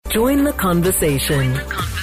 Join the conversation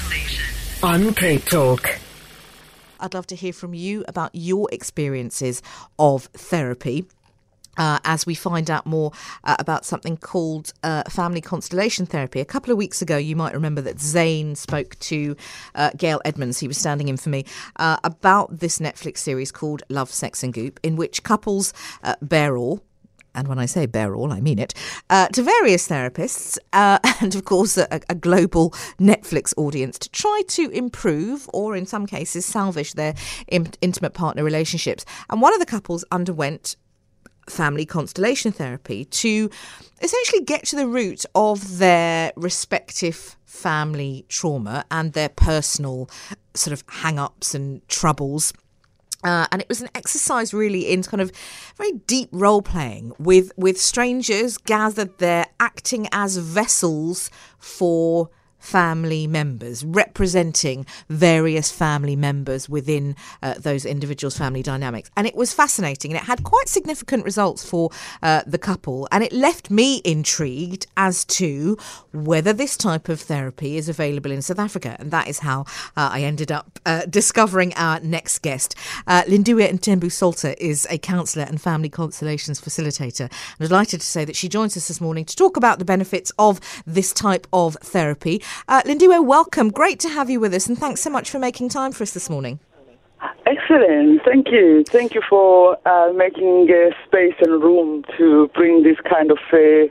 on Cape Talk. I'd love to hear from you about your experiences of therapy. As we find out more about something called family constellation therapy. A couple of weeks ago, you might remember that Zayn spoke to Gail Edmonds, he was standing in for me, about this Netflix series called Love, Sex and Goop, in which couples bear all. And when I say bear all, I mean it, to various therapists and, of course, a global Netflix audience to try to improve or, in some cases, salvage their intimate partner relationships. And one of the couples underwent family constellation therapy to essentially get to the root of their respective family trauma and their personal sort of hang-ups and troubles. And it was an exercise really in kind of very deep role-playing with strangers gathered there acting as vessels for family members, representing various family members within those individuals' family dynamics. And it was fascinating, and it had quite significant results for the couple. And it left me intrigued as to whether this type of therapy is available in South Africa. And that is how I ended up discovering our next guest. Lindiwe Ntembu Salter is a counsellor and family constellations facilitator. I'm delighted to say that she joins us this morning to talk about the benefits of this type of therapy. Lindiwe, welcome. Great to have you with us, and thanks so much for making time for us this morning. Excellent. Thank you. Thank you for making space and room to bring this kind of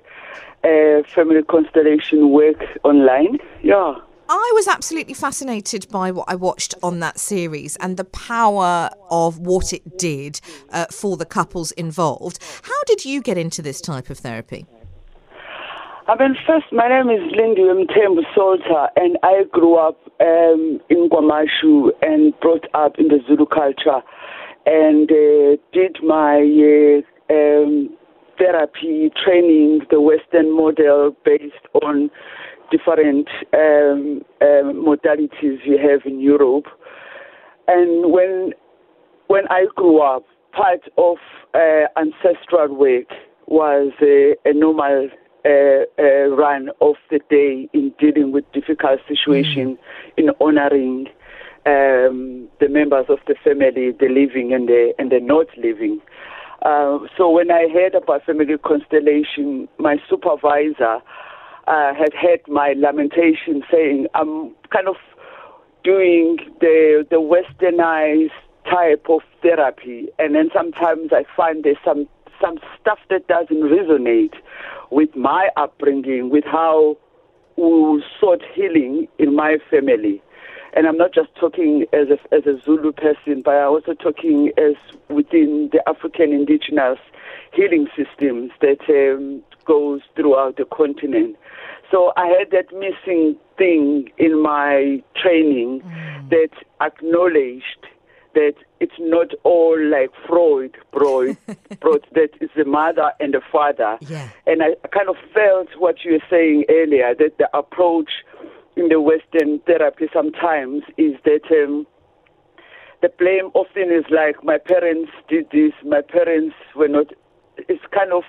family constellation work online. Yeah. I was absolutely fascinated by what I watched on that series and the power of what it did for the couples involved. How did you get into this type of therapy? First, my name is Lindiwe Ntembu Salter, and I grew up in KwaMashu and brought up in the Zulu culture, and did my therapy training, the Western model, based on different modalities you have in Europe. And when I grew up, part of ancestral work was a normal run of the day in dealing with difficult situations, in honoring the members of the family, the living and the not living. So when I heard about family constellation, my supervisor had heard my lamentation saying, I'm kind of doing the westernized type of therapy, and then sometimes I find there's some stuff that doesn't resonate with my upbringing, with how we sought healing in my family. And I'm not just talking as a Zulu person, but I'm also talking as within the African indigenous healing systems that goes throughout the continent. So I had that missing thing in my training that acknowledged that it's not all like Freud brought that is the mother and the father. Yeah. And I kind of felt what you were saying earlier, that the approach in the Western therapy sometimes is that the blame often is like, my parents did this, my parents were not. It's kind of,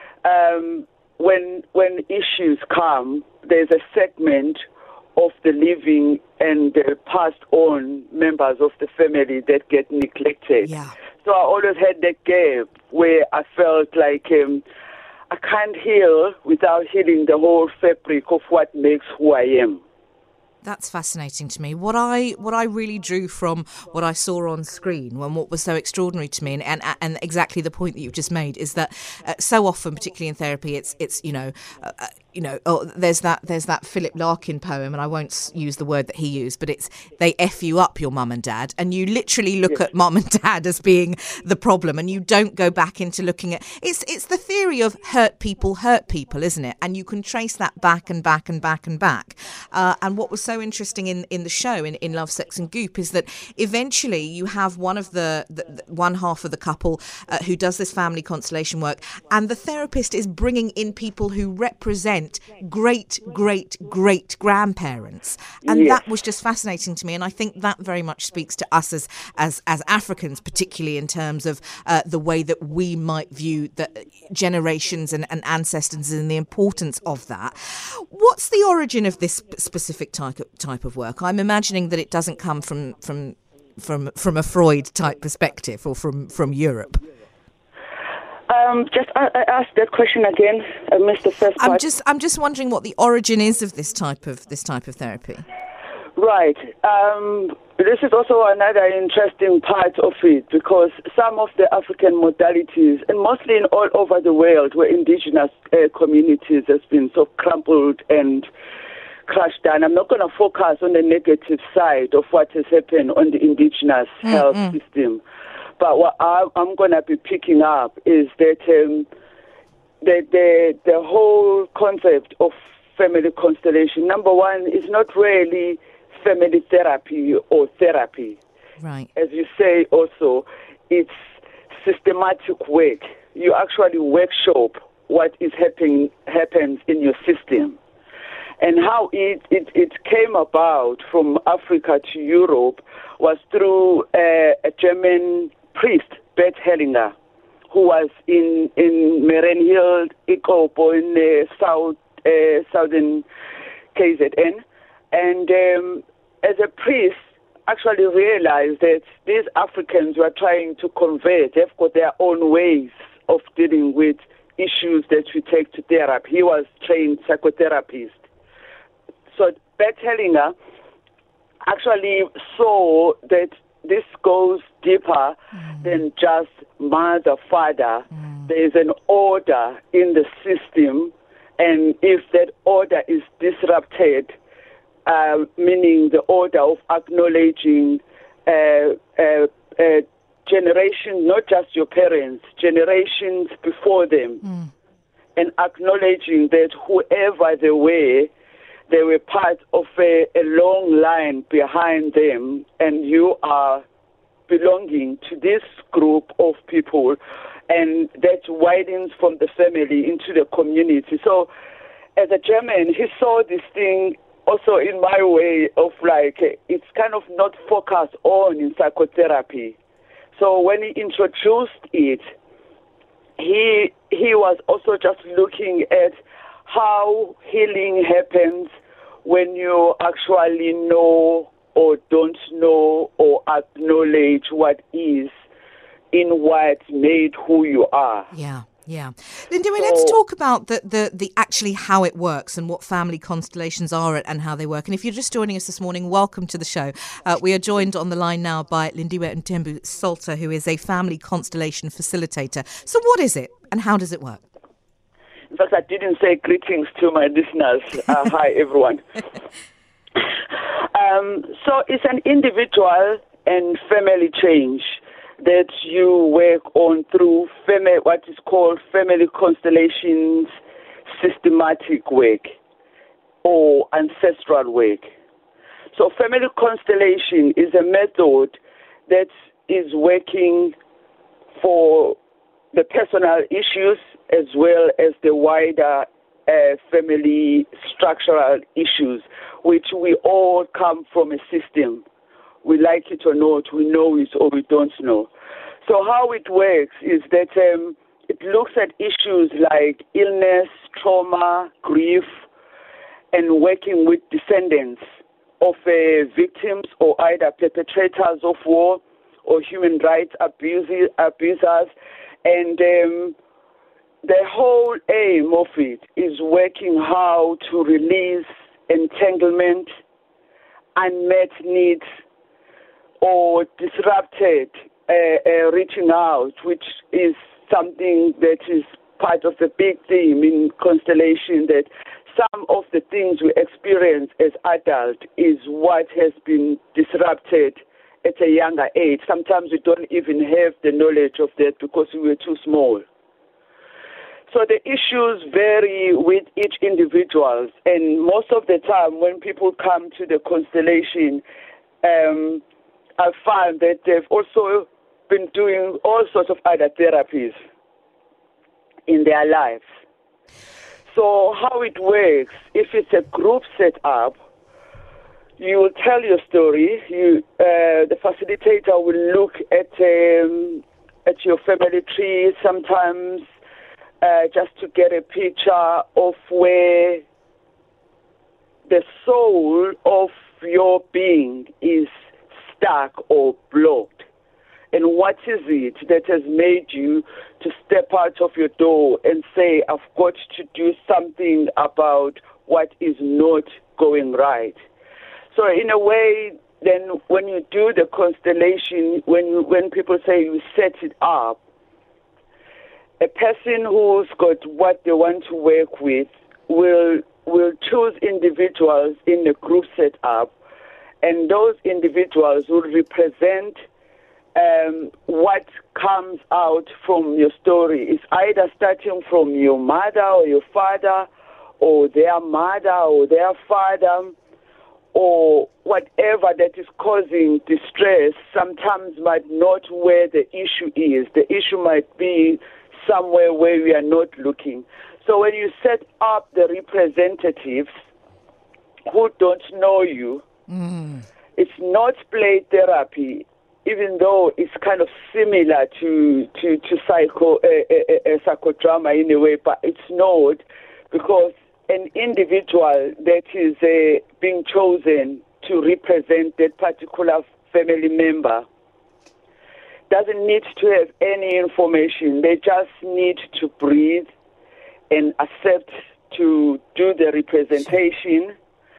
when issues come, there's a segment of the living and the passed on members of the family that get neglected. Yeah. So I always had that gap where I felt like I can't heal without healing the whole fabric of what makes who I am. That's fascinating to me. What I really drew from what I saw on screen, and what was so extraordinary to me, and exactly the point that you've just made, is that so often, particularly in therapy, it's there's that Philip Larkin poem, and I won't use the word that he used, but it's they F you up, your mum and dad, and you literally look at mum and dad as being the problem, and you don't go back into looking at it's the theory of hurt people, isn't it? And you can trace that back and back and back and back. And what was so interesting in the show, in Love, Sex and Goop, is that eventually you have one of the one half of the couple who does this family constellation work, and the therapist is bringing in people who represent great grandparents, and Yes. that was just fascinating to me. And I think that very much speaks to us as Africans, particularly in terms of the way that we might view the generations and ancestors and the importance of that. What's the origin of this specific type of work? I'm imagining that it doesn't come from a Freud type perspective or from Europe. I asked that question again. I missed the first part. I'm just wondering what the origin is of this type of therapy. Right. This is also another interesting part of it, because some of the African modalities, and mostly in all over the world, where indigenous communities has been so crumpled and crushed down. I'm not going to focus on the negative side of what has happened on the indigenous health system, but what I'm going to be picking up is that the whole concept of family constellation, number one, is not really family therapy or therapy. Right. As you say also, it's systematic work. You actually workshop what is happens in your system. And how it came about from Africa to Europe was through a German priest, Bert Hellinger, who was in Marienhill, Ikopo, in southern KZN. And as a priest, actually realized that these Africans were trying to convert. They've got their own ways of dealing with issues that we take to therapy. He was trained psychotherapist. So Bert Hellinger actually saw that this goes deeper than just mother, father. There is an order in the system, and if that order is disrupted, meaning the order of acknowledging generations, not just your parents, generations before them, and acknowledging that whoever they were part of a long line behind them, and you are belonging to this group of people, and that widens from the family into the community. So as a German, he saw this thing also in my way of like, it's kind of not focused on in psychotherapy. So when he introduced it, he was also just looking at how healing happens when you actually know or don't know or acknowledge what is in what made who you are. Yeah. Yeah. Linda, let's talk about the actually how it works and what family constellations are and how they work. And if you're just joining us this morning, welcome to the show. We are joined on the line now by Lindiwe Ntembu Salter, who is a family constellation facilitator. So what is it and how does it work? In fact, I didn't say greetings to my listeners. Hi, everyone. So it's an individual and family change that you work on through what is called family constellations systematic work or ancestral work. So family constellation is a method that is working for the personal issues as well as the wider family structural issues, which we all come from a system. We like it or not, we know it or we don't know. So how it works is that it looks at issues like illness, trauma, grief, and working with descendants of victims or either perpetrators of war or human rights abusers. And the whole aim of it is working how to release entanglement, unmet needs, or disrupted reaching out, which is something that is part of the big theme in Constellation, that some of the things we experience as adults is what has been disrupted at a younger age. Sometimes we don't even have the knowledge of that because we were too small. So the issues vary with each individual, and most of the time when people come to the constellation, I find that they've also been doing all sorts of other therapies in their lives. So how it works, if it's a group set up, you will tell your story. The facilitator will look at your family tree sometimes, just to get a picture of where the soul of your being is stuck or blocked. And what is it that has made you to step out of your door and say, I've got to do something about what is not going right? So in a way, then when you do the constellation, when people say you set it up, a person who's got what they want to work with will choose individuals in the group set up, and those individuals will represent what comes out from your story. Is either starting from your mother or your father, or their mother or their father, or whatever that is causing distress. Sometimes might not where the issue is. The issue might be somewhere where we are not looking. So when you set up the representatives who don't know you, it's not play therapy, even though it's kind of similar to psychodrama in a way, but it's not, because an individual that is being chosen to represent that particular family member doesn't need to have any information. They just need to breathe and accept to do the representation,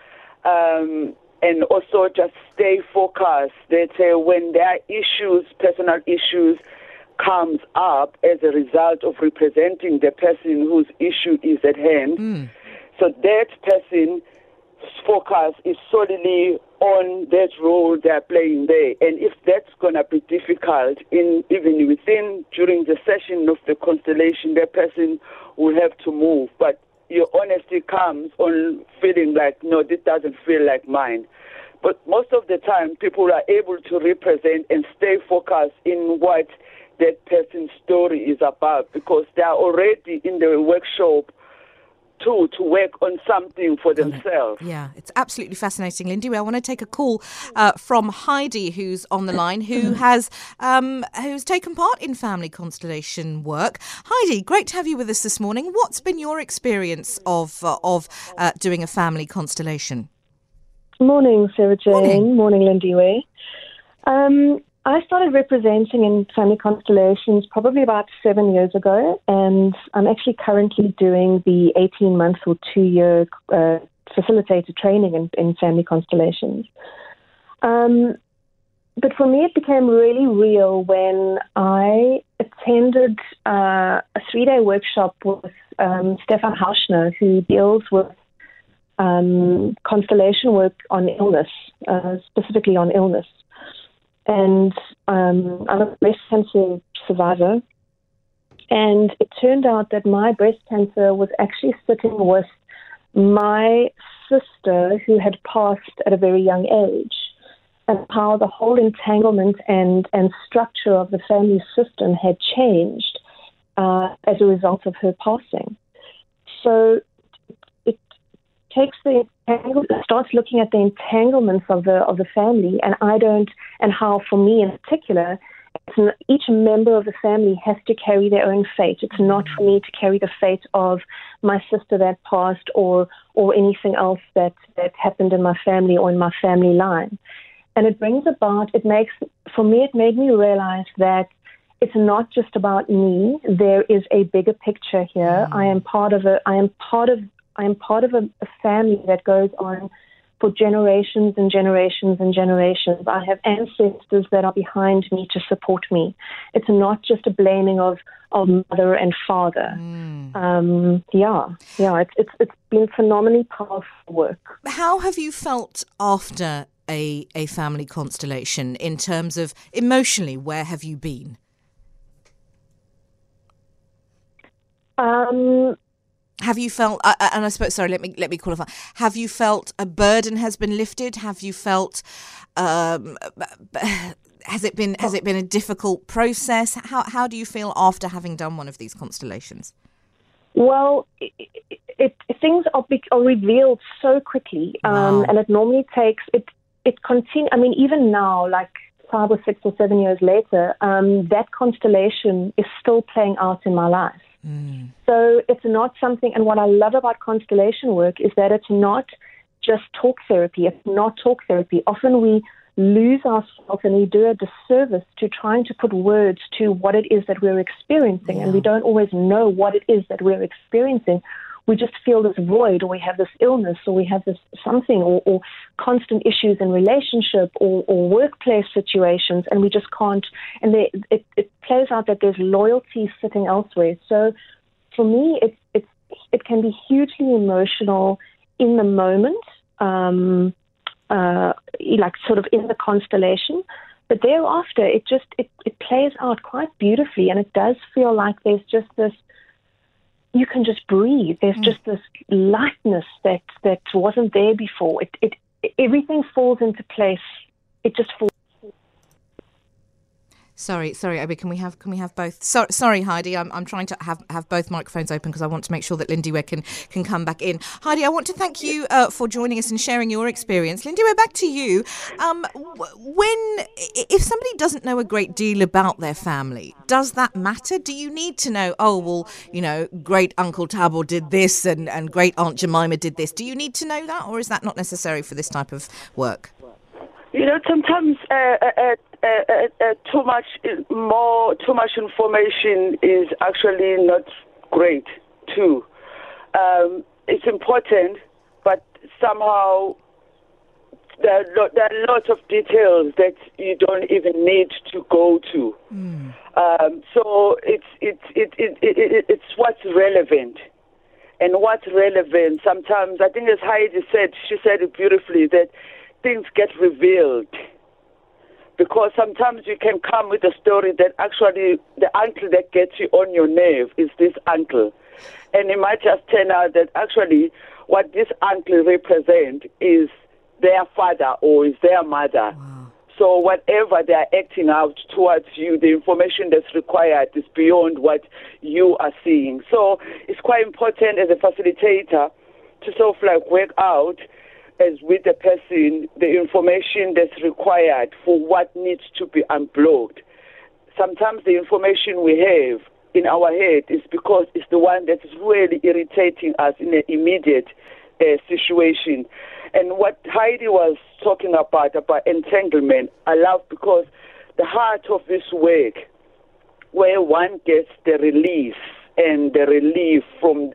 and also just stay focused that when their issues, personal issues, comes up as a result of representing the person whose issue is at hand, so that person's focus is solely on that role they're playing there. And if that's going to be difficult, even within, during the session of the constellation, that person will have to move. But your honesty comes on feeling like, no, this doesn't feel like mine. But most of the time, people are able to represent and stay focused in what that person's story is about, because they are already in the workshop to work on something for themselves. Yeah, it's absolutely fascinating, Lindy. I want to take a call from Heidi, who's on the line, who has who's taken part in family constellation work. Heidi, great to have you with us this morning. What's been your experience of doing a family constellation? Morning, Sarah Jane. Morning, Lindy Way. I started representing in family constellations probably about 7 years ago, and I'm actually currently doing the 18-month or 2-year facilitator training in family constellations. But for me, it became really real when I attended a 3-day workshop with Stefan Hauschner, who deals with constellation work on illness, specifically on illness. And I'm a breast cancer survivor. And it turned out that my breast cancer was actually sitting with my sister, who had passed at a very young age, and how the whole entanglement and structure of the family system had changed as a result of her passing. So it takes starts looking at the entanglements of the family, and how, for me in particular, each member of the family has to carry their own fate. It's not for me to carry the fate of my sister that passed or anything else that happened in my family or in my family line. And it made me realize that it's not just about me. There is a bigger picture here. I am part of a family that goes on for generations and generations and generations. I have ancestors that are behind me to support me. It's not just a blaming of mother and father. It's been phenomenally powerful work. How have you felt after a family constellation in terms of emotionally? Where have you been? Have you felt, and I suppose, sorry, let me qualify. Have you felt a burden has been lifted? Have you felt, has it been a difficult process? How do you feel after having done one of these constellations? Well, things are revealed so quickly, Wow. and it normally takes it continue. I mean, even now, like 5 or 6 or 7 years later, that constellation is still playing out in my life. So it's not something, and what I love about constellation work is that it's not just talk therapy. It's not talk therapy. Often we lose ourselves and we do a disservice to trying to put words to what it is that we're experiencing, and we don't always know what it is that we're experiencing. We just feel this void, or we have this illness, or we have this something, or constant issues in relationship or workplace situations, and we just can't. And it plays out that there's loyalty sitting elsewhere. So, for me, it can be hugely emotional in the moment, like sort of in the constellation. But thereafter, it plays out quite beautifully, and it does feel like there's just this. You can just breathe. There's just this lightness that wasn't there before. Everything falls into place. It just falls. Sorry, Obi. Can we have both? Sorry, Heidi. I'm trying to have both microphones open because I want to make sure that Lindiwe can come back in. Heidi, I want to thank you for joining us and sharing your experience. Lindiwe, back to you. If somebody doesn't know a great deal about their family, does that matter? Do you need to know? Oh, well, great Uncle Thabo did this and great Aunt Jemima did this. Do you need to know that, or is that not necessary for this type of work? Sometimes too much information is actually not great too. It's important, but somehow there are lots of details that you don't even need to go to. So it's what's relevant. And what's relevant, sometimes, I think as Heidi said, she said it beautifully, that things get revealed. Because sometimes you can come with a story that actually the uncle that gets you on your nerve is this uncle. And it might just turn out that actually what this uncle represents is their father or is their mother. Wow. So whatever they are acting out towards you, the information that's required is beyond what you are seeing. So it's quite important as a facilitator to sort of like work out as with the person the information that's required for what needs to be unblocked. Sometimes the information we have in our head is because it's the one that is really irritating us in an immediate situation. And what Heidi was talking about entanglement, I love, because the heart of this work, where one gets the release and the relief from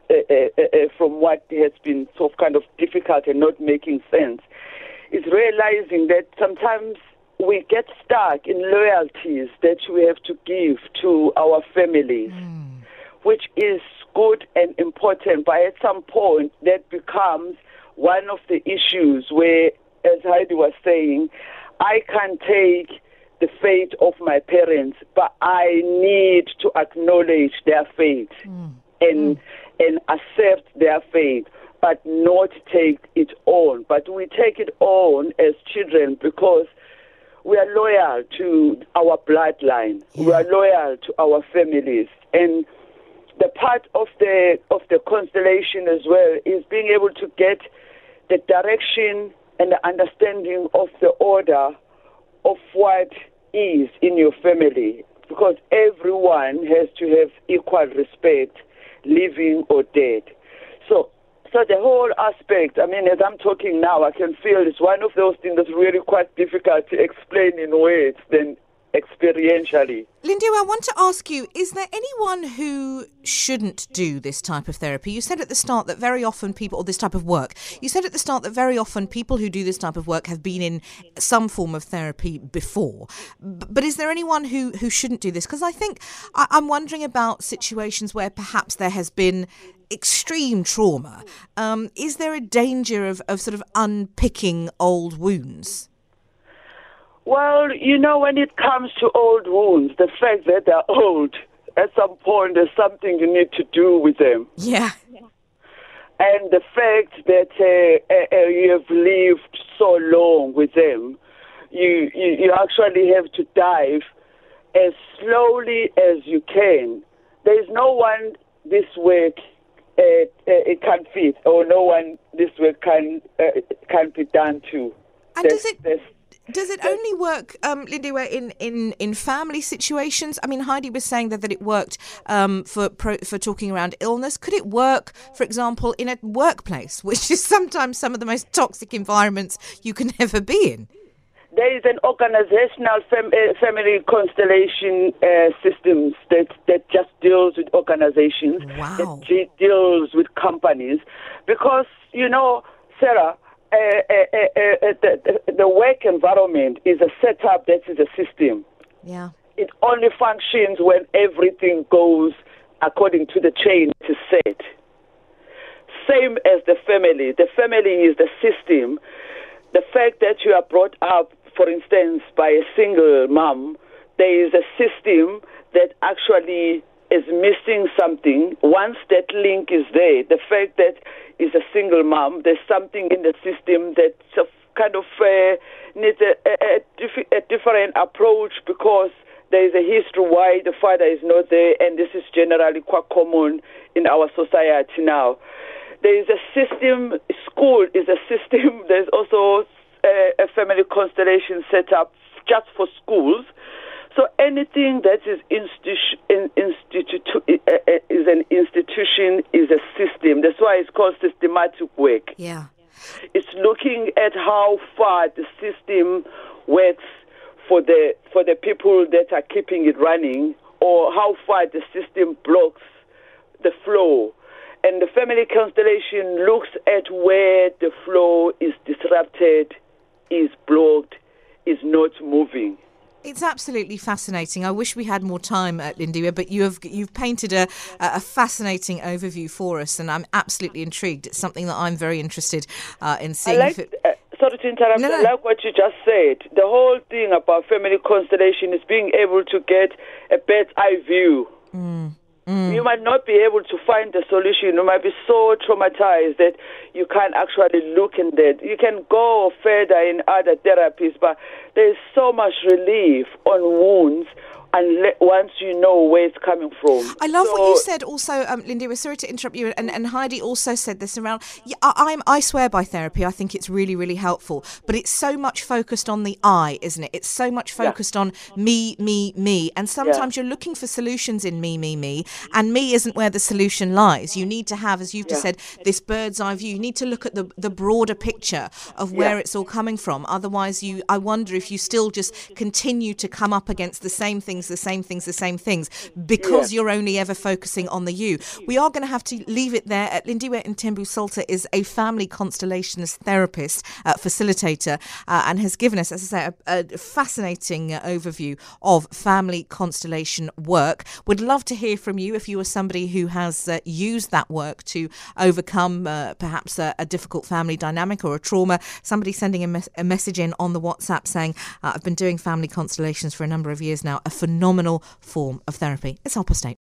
what has been so kind of difficult and not making sense, is realizing that sometimes we get stuck in loyalties that we have to give to our families, which is good and important, but at some point that becomes one of the issues where, as Heidi was saying, I can't take the fate of my parents, but I need to acknowledge their fate and accept their fate, but not take it on. But we take it on as children because we are loyal to our bloodline. Yeah. We are loyal to our families. And the part of the constellation as well is being able to get the direction and the understanding of the order of what is in your family, because everyone has to have equal respect, living or dead. So the whole aspect, I mean, as I'm talking now, I can feel it's one of those things that's really quite difficult to explain in words than experientially. Lindiwe, I want to ask you, is there anyone who shouldn't do this type of therapy? You said at the start that very often people, or this type of work, you said at the start that very often people who do this type of work have been in some form of therapy before. But is there anyone who shouldn't do this? Because I think I'm wondering about situations where perhaps there has been extreme trauma. Is there a danger of sort of unpicking old wounds? Well, when it comes to old wounds, the fact that they're old at some point there's something you need to do with them. Yeah. And the fact that you have lived so long with them, you actually have to dive as slowly as you can. There is no one this work it can fit, or no one this work can be done to. And does it only work, Lindiwe, in family situations? I mean, Heidi was saying that it worked for talking around illness. Could it work, for example, in a workplace, which is sometimes some of the most toxic environments you can ever be in? There is an organizational family constellation systems that just deals with organizations, Wow. that deals with companies. Because, Sarah, the work environment is a setup that is a system. Yeah. It only functions when everything goes according to the chain it is set. Same as the family. The family is the system. The fact that you are brought up, for instance, by a single mom, there is a system that actually is missing something. Once that link is there, the fact that is a single mom, there's something in the system that kind of needs a different approach, because there is a history why the father is not there, and this is generally quite common in our society now. There is a system, school is a system, there's also a family constellation set up just for schools. So anything that is an institution is a system. That's why it's called systematic work. Yeah. It's looking at how far the system works for the people that are keeping it running, or how far the system blocks the flow. And the family constellation looks at where the flow is disrupted, is blocked, is not moving. It's absolutely fascinating. I wish we had more time, Lindiwe, but you've painted a fascinating overview for us, and I'm absolutely intrigued. It's something that I'm very interested in seeing. Sorry to interrupt. No. I like what you just said. The whole thing about family constellation is being able to get a bird's eye view. You might not be able to find the solution. You might be so traumatized that you can't actually look in that. You can go further in other therapies, but there's so much relief on wounds once you know where it's coming from. I love what you said also, Lindiwe, sorry to interrupt you, and Heidi also said this around, I swear by therapy. I think it's really, really helpful, but it's so much focused on the I, isn't it? It's so much focused on me, and sometimes you're looking for solutions in me, and me isn't where the solution lies. You need to have, as you've just said, this bird's eye view. You need to look at the broader picture of where it's all coming from. Otherwise, I wonder if you still just continue to come up against the same things, because you're only ever focusing on the you. We are going to have to leave it there. Lindiwe Ntembule-Salter is a family constellations therapist, facilitator, and has given us, as I say, a fascinating overview of family constellation work. Would love to hear from you if you are somebody who has used that work to overcome perhaps a difficult family dynamic or a trauma. Somebody sending a message in on the WhatsApp saying, I've been doing family constellations for a number of years now, a phenomenal form of therapy. It's 8:30.